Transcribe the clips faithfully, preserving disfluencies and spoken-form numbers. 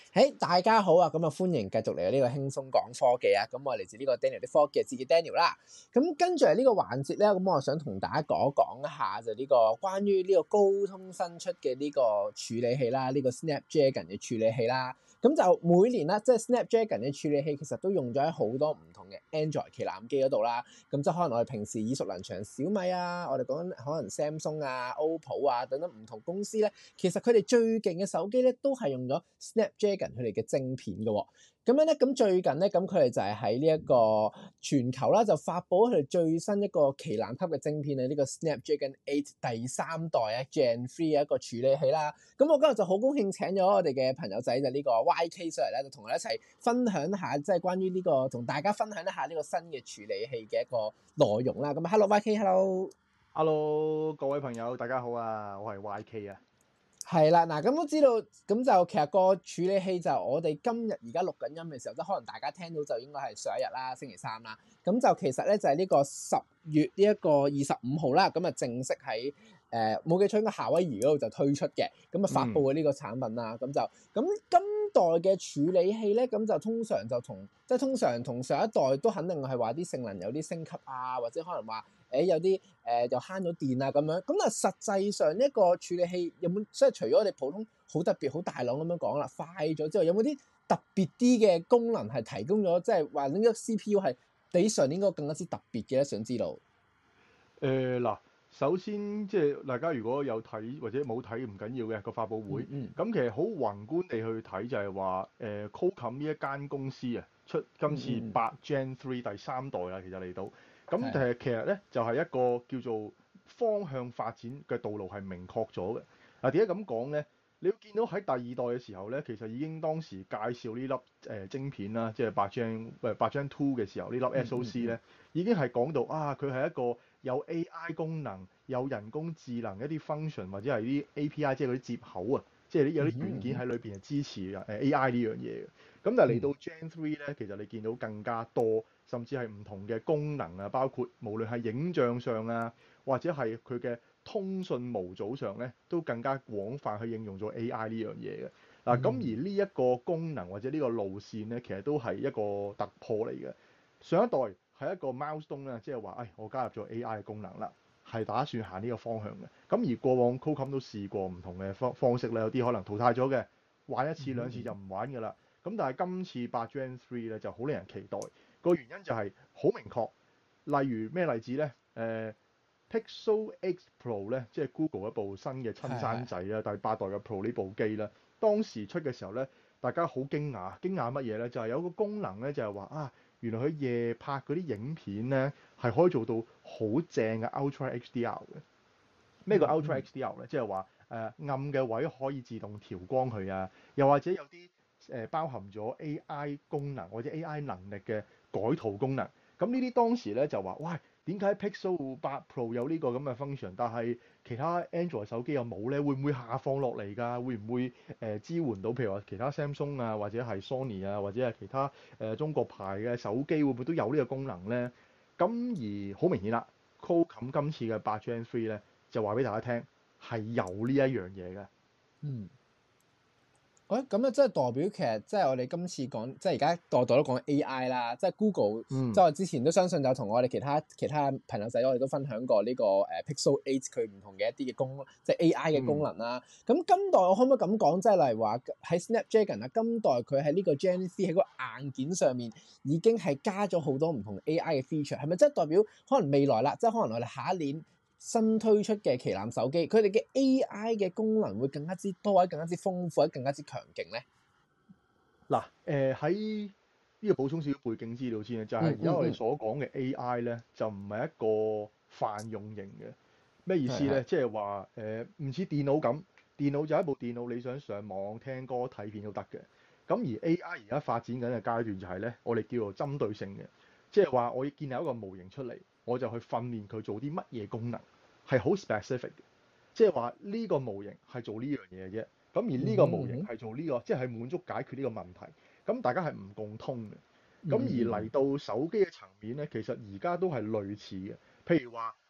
嘿，大家好啊！咁啊，歡迎繼續嚟到呢個輕鬆講科技啊！咁我嚟自呢個 Daniel 啲科技嘅節嘅 Daniel 啦。咁跟住嚟呢個環節咧，咁我想同大家講一講一下就呢個關於呢個高通新出嘅呢個處理器啦，呢個 Snapdragon 嘅處理器啦。咁就每年啦，即係 Snapdragon 嘅處理器其實都用咗喺好多唔同嘅 Android 旗艦機嗰度啦。咁即係可能我哋平時耳熟能詳小米啊，我哋講緊可能 Samsung 啊、O P P O 啊等等唔同公司咧，其實佢哋最勁嘅手機咧都係用咗 Snapdragon 佢哋嘅晶片嘅喎。咁樣咧，咁最近咧，咁佢哋就係喺呢一個全球啦，就發布咗佢哋最新一個旗艦級嘅晶片啊，呢個 Snapdragon eight 第三代啊 Gen three 嘅一個處理器啦。咁我今日就好高興請咗我哋嘅朋友仔就呢個 Y K 上嚟咧，就同我哋一齊分享下，即係關於呢個同大家分享一下呢個新嘅處理器嘅一個內容啦。咁 Hello Y K，Hello。 Hello，各位朋友，大家好啊！我係 Y K 啊。 係啦，嗱咁都知道，咁就其實個處理器就我哋今日而家錄緊音嘅時候，即係可能大家聽到就應該係上一日啦，星期三啦。咁就其實咧就係呢個十月呢一個二十五號啦，咁啊正式喺誒冇記錯應該夏威夷嗰度就推出嘅，咁啊發布嘅呢個產品啦。咁、嗯、就咁今代嘅處理器咧，咁就通常就同即係通常同上一代都肯定係話啲性能有啲升級啊，或者可能話。誒有啲誒、呃、又慳咗電啊咁樣，咁但係實際上一個處理器有冇即係除咗我哋普通好特別好大朗咁樣講啦，快咗之外，有冇啲特別啲嘅功能係提供咗，即係話呢個 C P U 係比上年嗰個更加之特別嘅咧？想知道。 誒嗱、呃，首先即係大家如果有睇或者冇睇唔緊要嘅個發佈會，咁、 嗯嗯、其實好宏觀地去睇就係話誒 Qualcomm 呢一間公司啊，出今次八 Gen three 第三代啦，其實嚟到。咁誒其實咧就係、是、一個叫做方向發展嘅道路係明確咗嘅。嗱點解咁講咧？你會見到喺第二代嘅時候咧，其實已經當時介紹呢粒誒晶片啦，即係八 Gen 誒八 Gen two 嘅時候，呢粒 S O C 咧、嗯嗯、已經係講到啊，佢係一個有 A I 功能、有人工智能一啲 function 或者係啲 A P I，即係嗰啲接口啊，即係有啲軟件喺裏邊係支持誒 A I 呢樣嘢嘅。咁但係嚟到 Gen three 咧，其實你見到更加多，甚至係唔同嘅功能啊，包括無論係影像上啊，或者係佢嘅通訊模組上咧，都更加廣泛去應用咗 A I 呢樣嘢嘅。嗱，咁而呢一個功能或者呢個路線咧，其實都係一個突破嚟嘅。上一代係一個 milestone 啦，即係話，誒我加入咗 A I 嘅功能啦，係打算行呢個方向嘅。咁而過往 Qualcomm 都試過唔同嘅方方式咧，有啲可能淘汰咗嘅，玩一次兩次就唔玩㗎啦。咁但係今次八 Gen three 咧就好令人期待，個原因就係好明確。例如咩例子咧？誒、呃、Pixel X Pro 咧，即係 Google 一部新嘅親生仔啦，第八代嘅 Pro 呢部機啦。當時出嘅時候咧，大家好驚訝，驚訝乜嘢咧？就係、是、有個功能咧，就係、是、話啊，原來佢夜拍嗰啲影片咧係可以做到好正嘅 Ultra H D R 嘅。咩叫 Ultra H D R 咧？即係話誒暗嘅位可以自動調光佢啊，又或者有啲誒、呃、包含咗 A I 功能或者 A I 能力嘅改圖功能。咁呢啲當時咧就話，喂，點解 Pixel 八 Pro 有呢個咁嘅 function，但係其他 Android 手機又冇咧？會唔會下放落嚟㗎？會唔會誒、呃、支援到譬如話其他 Samsung 啊，或者係 Sony 啊，或者係其他誒、呃、中國牌嘅手機會唔會都有呢個功能咧？咁而好明顯啦 Qualcomm 今次嘅八 Gen three 咧就話俾大家聽係有呢一樣嘢嘅。 嗯。誒咁啊，即係代表其實即係我哋今次講，即係而家代代都講 A I 啦，即係 Google，、嗯、即係我之前都相信有同我哋其他其他朋友仔，我哋都分享過呢個誒 Pixel eight 佢唔同嘅一啲嘅功，即係 A I 嘅功能啦。咁、嗯、今代我可唔可以咁講，即係例如話喺 Snapdragon 啊，今代佢喺呢個 Gen three 喺個硬件上面已經係加咗好多唔同 A I 嘅 feature，係咪即係代表可能未來啦，即係可能我哋下一年新推出嘅旗艦手機，佢哋嘅 A I 嘅功能會更加之多，或者更加之豐富，或者更加之強勁咧？ 嗱，誒喺呢個補充少少背景資料先啊，就係而家我哋所講嘅 A I 咧，就唔係一個泛用型嘅。咩意思咧？即係話誒唔似電腦咁，電腦就係一部電腦，你想上網聽歌睇片都得嘅。咁而 A I 而家發展緊嘅階段就係咧，我哋叫做針對性嘅，即係話我要建立一個模型出嚟，我就去訓練佢做啲乜嘢功能，係好 specific 嘅。即係話呢個模型係做呢樣嘢嘅啫。咁而呢個模型係做呢、這個，即係滿足解決呢個問題。咁大家係唔共通嘅。咁而嚟到手機嘅層面咧，其實而家都係類似嘅。譬如話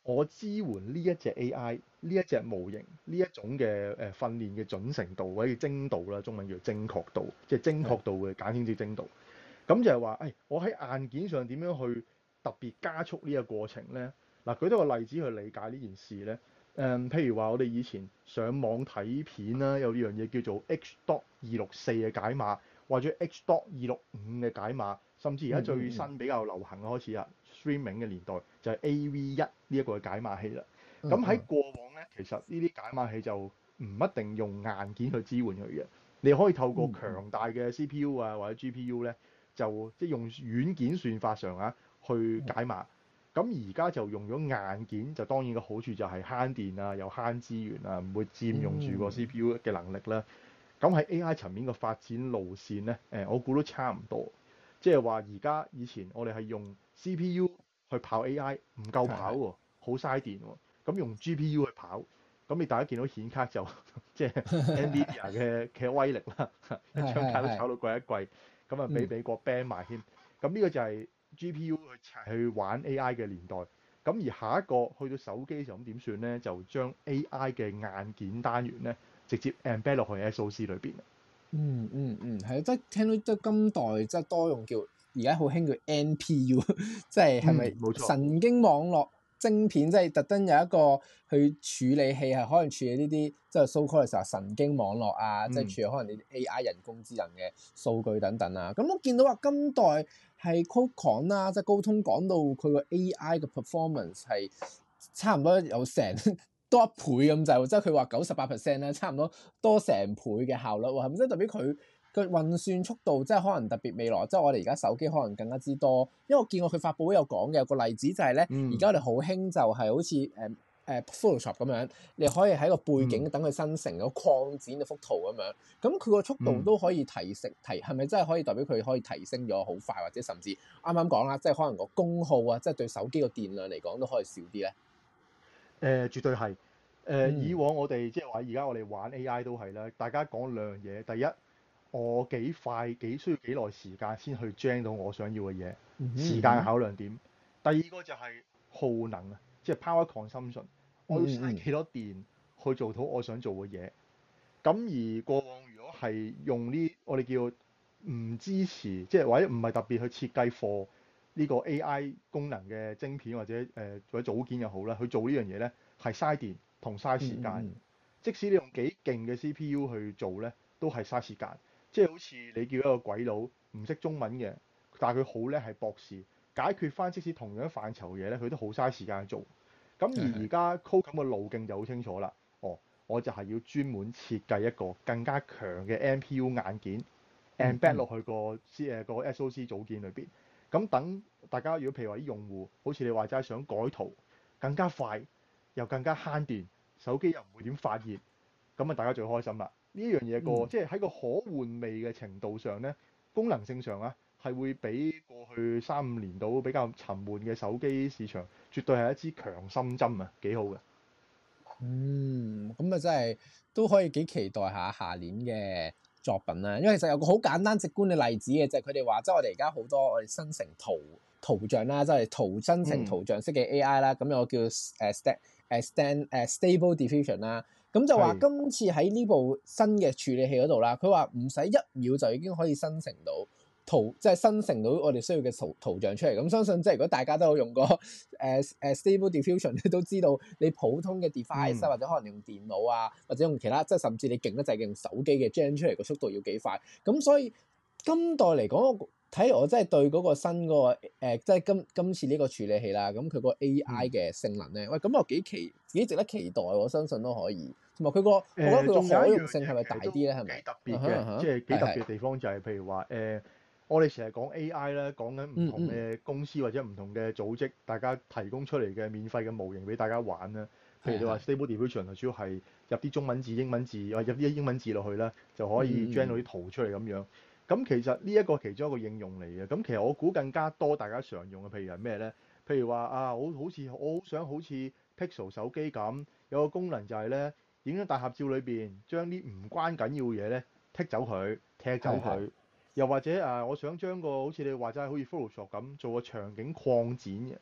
我支援呢一隻 A I 呢一隻模型呢一種嘅誒訓練嘅準程度或者精度啦，中文叫精確度，即係精確度嘅簡稱之精度。咁就係話，誒，我喺硬件上點樣去特別加速呢個過程咧？嗱，舉多個例子去理解呢件事咧。誒、嗯，譬如話我哋以前上網睇片啦，有呢樣嘢叫做 H. 二六四嘅解碼，或者 H. 二六五嘅解碼，甚至而家最新比較流行嘅開始啊 streaming 嘅年代就係 A V 一呢一個嘅解碼器啦。咁喺過往咧，其實呢啲解碼器就唔一定用硬件去支援佢嘅，你可以透過強大嘅 C P U 啊或者 G P U 咧，就即係用軟件算法上啊去解碼。咁而家就用咗硬件，就當然個好處就係慳電啊，又慳資源啊，唔會佔用住個 C P U 嘅能力啦。咁喺 A I 層面嘅發展路線咧，誒我估都差唔多。即係話而家以前我哋係用 C P U 去跑 A I 唔夠跑喎，好嘥電喎。咁用 G P U 去跑，咁你大家見到顯卡就即係 Nvidia 嘅嘅威力啦，一張卡都炒到貴一貴，咁啊俾美國 ban 埋添。咁呢個就係 G P U 去去玩 A I 嘅年代。咁而下一個去到手機嘅時候，咁點算咧？就將 A I 嘅硬件單元咧，直接 embed 落去 S O C 裏邊。 嗯嗯嗯，係、嗯、即係聽到即係今代即係多用叫而家好興叫 N P U，即係係咪神經網絡晶片？即係特登有一個去處理器係可能處理呢啲即係 so called 嘅時候神經網絡啊，嗯、即係處理可能你啲 A I 人工智能嘅數據等等啊。咁我見到話今代係 Qualcomm 啦，即係高通講到佢個 A I 嘅 performance 係差唔多有成多一倍咁就，即係佢話九十八 percent 咧，差唔多多成倍嘅效率喎，係咪即係代表佢個運算速度即係可能特別未來，即係我哋而家手機可能更加之多。因為我見過佢發佈會有講嘅，有個例子就係咧，而家、嗯、我哋好興就係好似誒誒 Photoshop 咁樣，你可以喺個背景等佢生成個擴展嘅幅圖咁樣，咁佢個速度都可以提升提，係咪真係可以代表佢可以提升咗好快，或者甚至啱啱講啦，即係可能個功耗啊，即係對手機個電量嚟講都可以少啲咧？ 誒、呃，絕對係。誒、呃，嗯、以往我哋即係話，而家我哋玩 A I 都係啦。大家講兩樣嘢，第一，我幾快幾需要幾耐時間先去 gen 到我想要嘅嘢，嗯、哼時間考量點。第二個就係耗能啊，即係 power consumption，我要嘥幾多電去做到我想做嘅嘢。咁、嗯、而過往如果係用呢，我哋叫唔支持，即係或者唔係特別去設計貨。呢個 A I 功能嘅晶片或者誒、呃、或者組件又好啦，去做呢樣嘢咧係嘥電同嘥時間。嗯嗯、即使你用幾勁嘅 C P U 去做咧，都係嘥時間。即係好似你叫一個鬼佬唔識中文嘅，但係佢好叻係博士，解決翻即使同樣範疇嘅嘢咧，佢都好嘥時間去做。咁而而家 Qualcomm 嘅路徑就好清楚啦。哦，我就係要專門設計一個更加強嘅 N P U 硬件 embed 落去個 C 誒個 S O C 組件裏邊。咁等大家，如果譬如話啲用戶，好似你話齋想改圖更加快，又更加慳電，手機又唔會點發熱，咁啊大家最開心啦！呢一樣嘢個、嗯、即係喺個可換味嘅程度上咧，功能性上啊，係會比過去三五年度比較沉悶嘅手機市場，絕對係一支強心針啊，幾好嘅。 嗯，咁啊真係都可以幾期待下下年嘅作品啦，因為其實有個好簡單直觀嘅例子嘅，就係佢哋話，即係我哋而家好多我哋生成圖圖像啦，即係圖生成圖像式嘅 A I 啦，咁、嗯、有個叫誒 st 誒 stand 誒 Stable Diffusion 啦，咁就話今次喺呢部新嘅處理器嗰度啦，佢話唔使一秒就已經可以生成到圖，即係生成到我哋需要嘅圖圖像出嚟。咁相信即係如果大家都有用過誒誒 Stable Diffusion，你都知道你普通嘅 device、嗯、或者可能用電腦啊，或者用其他，即係甚至你勁得滯用手機嘅 gen 出嚟個速度要幾快。咁所以今代嚟講，睇嚟我真係對嗰個新嗰、嗰個誒、呃，即係今今次呢個處理器啦，咁佢個 A I 嘅性能咧，嗯、喂，咁我幾期幾值得期待，我相信都可以。同埋佢個，我覺得佢個可用性係咪大啲咧？係咪？幾特別嘅， 即係幾特別嘅地方就係譬如話誒。呃我哋成日講 A I 咧，講緊唔同嘅公司或者唔同嘅組織，嗯嗯、大家提供出嚟嘅免費嘅模型俾大家玩啦。譬如你話 Stable Diffusion 主要係入啲中文字、英文字，或者入啲英文字落去啦，就可以 generate 到啲圖出嚟咁樣。咁、嗯、其實呢一個其中一個應用嚟嘅。咁其實我估更加多大家常用嘅，譬如係咩咧？譬如話啊，我好似我好想好似 Pixel 手機咁，有個功能就係咧，影咗大合照裏邊，將啲唔關緊要嘅嘢咧剔走佢，踢走佢。又或者啊，我想將個好似你話齋好似 Photoshop 咁做個場景擴展嘅，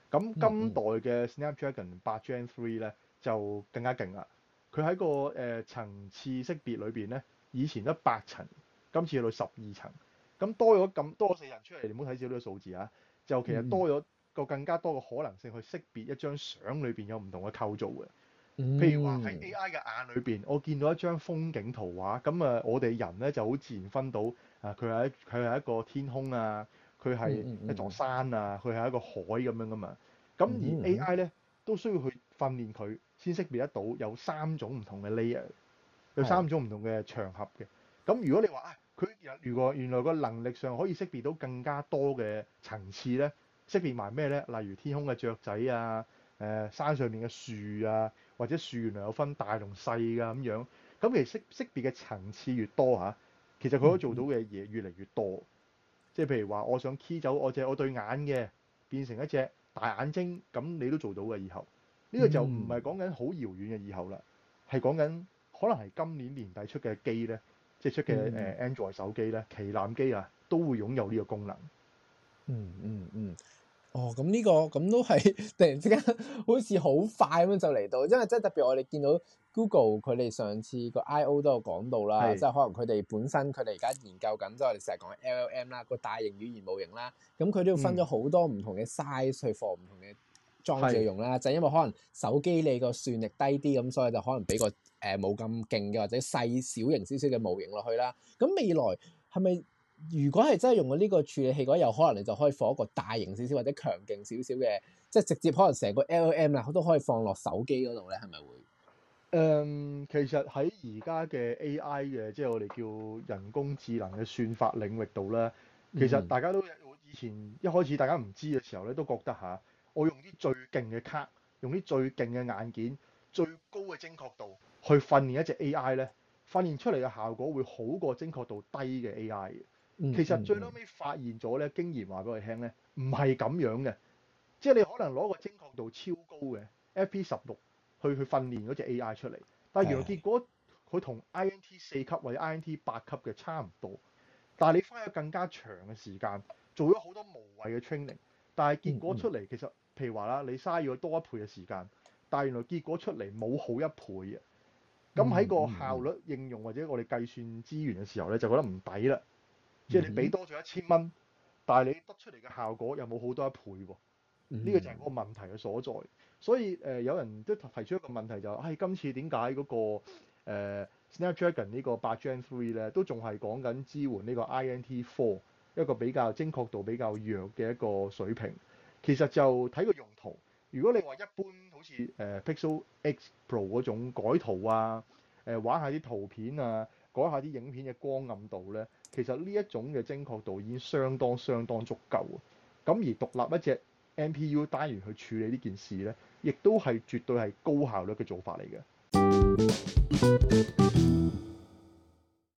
咁嗯今代嘅 Snapdragon 八 Gen Three 咧就更加勁啦。佢喺個誒、呃、層次識別裏邊咧，以前得八層，今次去到十二層。咁多咗咁多四層出嚟，你唔好睇少呢個數字啊！就其實多咗個更加多嘅可能性去識別一張相裏邊有唔同嘅構造嘅。譬如話喺 A I 嘅眼裏邊，我見到一張風景圖畫，咁啊，我哋人咧就好自然分到啊，佢係佢係一個天空啊，佢係一座山啊，佢係一個海咁樣噶嘛。咁而 A I 咧都需要去訓練佢先識別得到有三種唔同嘅 layer，有三種唔同嘅場合嘅。咁如果你話啊，佢如果原來個能力上可以識別到更加多嘅層次咧，識別埋咩咧？例如天空嘅雀仔啊，誒、呃、山上面嘅樹啊。或者樹原來有分大同細㗎咁樣，咁其實識識別嘅層次越多嚇，其實佢可以做到嘅嘢越嚟越多。即係譬如話，我想 key 走我隻我對眼嘅變成一隻大眼睛，咁你都做到嘅以後。呢、這個就唔係講緊好遙遠嘅以後啦，係講緊可能係今年年底出嘅機咧，即係出嘅誒 Android 手機咧，旗艦機啊，都會擁有呢個功能。 嗯嗯嗯。哦，咁呢個咁都係突然之間好似好快咁樣就嚟到，因為即係特別我哋見到 Google 佢哋上次個 I O 都有講到啦， 係即係可能佢哋本身佢哋而家研究緊，即係我哋成日講 L L M 啦，個大型語言模型啦，咁佢都要分咗好多唔同嘅 size 去放唔同嘅裝置用啦，就係因為可能手機你個算力低啲，咁所以就可能俾個誒冇咁勁嘅或者細小型少少嘅模型落去啦。咁未來係咪？如果係真係用咗呢個處理器嘅話，有可能你就可以放一個大型少少或者強勁少少嘅，即係直接可能成個 L L M 啦，都可以放落手機嗰度咧，係咪會？誒、 嗯，其實喺而家嘅 A I 嘅，即係我哋叫人工智能嘅算法領域度咧，其實大家都以前一開始大家唔知嘅時候咧，都覺得嚇，我用啲最勁嘅卡，用啲最勁嘅硬件，最高嘅精確度去訓練一隻 A I 咧，訓練出嚟嘅效果會好過精確度低嘅 A I 嘅。其實最後尾發現咗咧，經驗話俾我哋聽咧，唔係咁樣嘅，即係你可能攞個精確度超高嘅 F P 十六去去訓練嗰隻 A I 出嚟，但係原來結果佢同 I N T 四級或者 I N T 八級嘅差唔多，但係你花咗更加長嘅時間做咗好多無謂嘅 training，但係結果出嚟其實譬如話啦，你嘥咗多一倍嘅時間，但係原來結果出嚟冇好一倍嘅，咁喺個效率應用或者我哋計算資源嘅時候咧，就覺得唔抵啦。即係你俾多咗一千蚊，但係你得出嚟嘅效果又冇好多一倍喎。呢、這個就係個問題嘅所在。所以誒、呃，有人都提出一個問題就係、是，唉、哎，今次點解嗰個、呃、Snapdragon 呢個八 Gen Three 咧，都仲係講緊支援呢個 I N T Four 一個比較精確度比較弱嘅一個水平。其實就睇個用途。如果你話一般好似誒、呃、Pixel X Pro 嗰種改圖啊，誒、呃、玩下啲圖片啊，改下啲影片嘅光暗度咧。其實呢一種嘅精確度已經相當相當足夠啊！咁而獨立一隻 N P U 單元去處理呢件事咧，亦都係絕對係高效率嘅做法嚟嘅。